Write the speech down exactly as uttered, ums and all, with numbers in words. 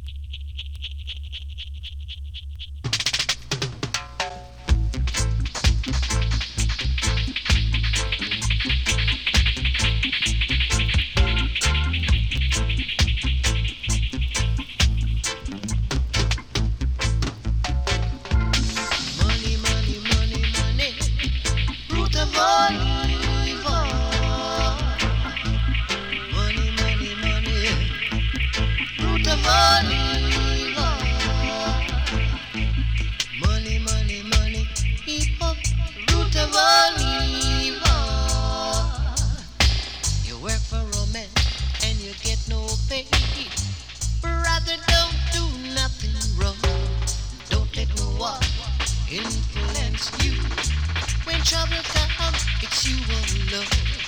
Money, money, money, money, root of all evil. Money, money, money, root of all evil. Money, money, money, evil, root of all evil. You work for a man and you get no pay. Brother, don't do nothing wrong. Don't let no one influence you. When trouble comes, it's you alone.